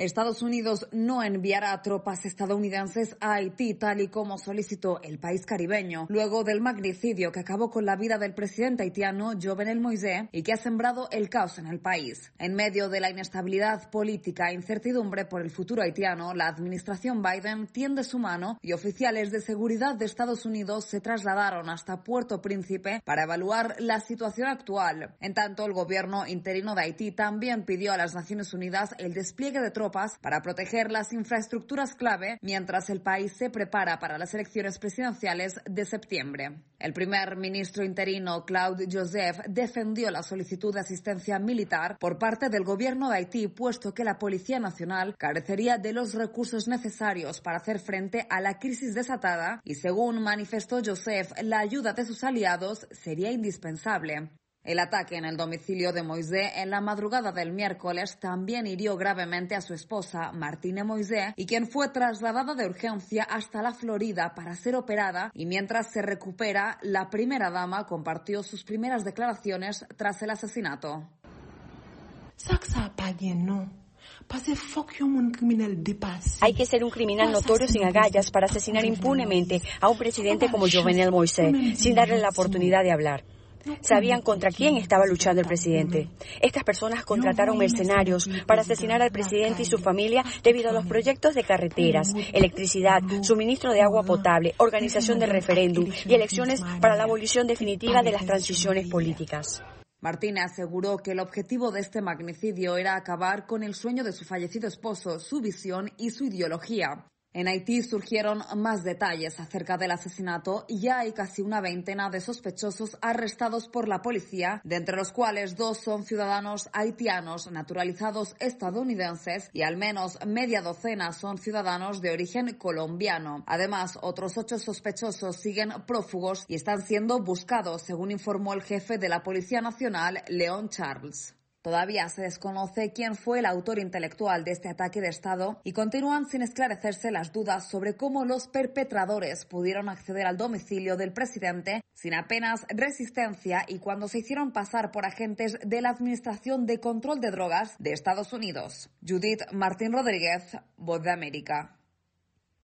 Estados Unidos no enviará tropas estadounidenses a Haití, tal y como solicitó el país caribeño, luego del magnicidio que acabó con la vida del presidente haitiano Jovenel Moïse y que ha sembrado el caos en el país. En medio de la inestabilidad política e incertidumbre por el futuro haitiano, la administración Biden tiende su mano y oficiales de seguridad de Estados Unidos se trasladaron hasta Puerto Príncipe para evaluar la situación actual. En tanto, el gobierno interino de Haití también pidió a las Naciones Unidas el despliegue de tropas para proteger las infraestructuras clave mientras el país se prepara para las elecciones presidenciales de septiembre. El primer ministro interino Claude Joseph defendió la solicitud de asistencia militar por parte del gobierno de Haití, puesto que la Policía Nacional carecería de los recursos necesarios para hacer frente a la crisis desatada y, según manifestó Joseph, la ayuda de sus aliados sería indispensable. El ataque en el domicilio de Moïse en la madrugada del miércoles también hirió gravemente a su esposa, Martine Moïse, y quien fue trasladada de urgencia hasta la Florida para ser operada, y mientras se recupera, la primera dama compartió sus primeras declaraciones tras el asesinato. Hay que ser un criminal notorio sin agallas para asesinar impunemente a un presidente como Jovenel Moïse, sin darle la oportunidad de hablar. Sabían contra quién estaba luchando el presidente. Estas personas contrataron mercenarios para asesinar al presidente y su familia debido a los proyectos de carreteras, electricidad, suministro de agua potable, organización del referéndum y elecciones para la abolición definitiva de las transiciones políticas. Martine aseguró que el objetivo de este magnicidio era acabar con el sueño de su fallecido esposo, su visión y su ideología. En Haití surgieron más detalles acerca del asesinato y ya hay casi una veintena de sospechosos arrestados por la policía, de entre los cuales 2 son ciudadanos haitianos naturalizados estadounidenses y al menos media docena son ciudadanos de origen colombiano. Además, otros 8 sospechosos siguen prófugos y están siendo buscados, según informó el jefe de la Policía Nacional, Leon Charles. Todavía se desconoce quién fue el autor intelectual de este ataque de Estado y continúan sin esclarecerse las dudas sobre cómo los perpetradores pudieron acceder al domicilio del presidente sin apenas resistencia y cuando se hicieron pasar por agentes de la Administración de Control de Drogas de Estados Unidos. Judith Martín Rodríguez, Voz de América.